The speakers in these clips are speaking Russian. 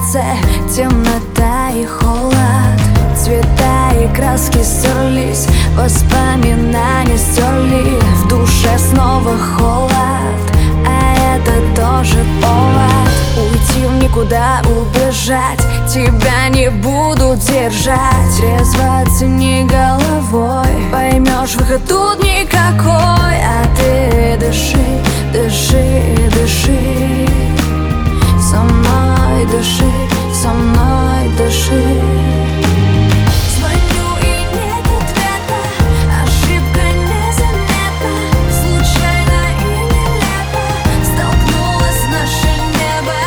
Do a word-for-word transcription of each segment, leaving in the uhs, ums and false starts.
сердце темнота и холод. Цвета и краски стерлись, воспоминания стерли. В душе снова холод, а это тоже повод уйти в никуда, убежать. Тебя не буду держать. Трезво оцени головой, поймешь, выход тут никакой. А ты дыши, дыши, дыши. Со мной дыши, со мной дыши. Звоню и нет ответа, ошибка незаметна. Случайно и нелепо столкнулось наше небо.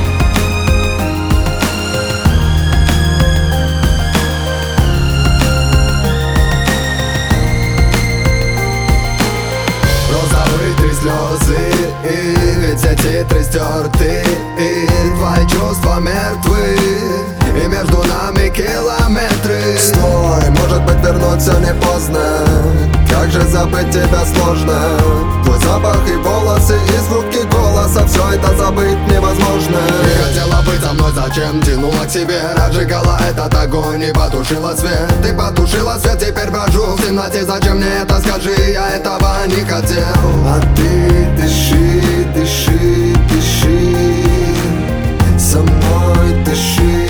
Розовые три слезы, и ведь эти титры стерты, и твои чувства мертвы, и между нами километры. Стой, может быть вернуться не поздно. Как же забыть тебя сложно. Твой запах и волосы, и звуки голоса, все это забыть невозможно. Ты хотела быть со мной, зачем тянула к себе? Разжигала этот огонь и потушила свет. Ты потушила свет, теперь брожу в темноте. Зачем мне это, скажи, я этого не хотел. А ты дыши, дыши, дыши. Со мной дыши.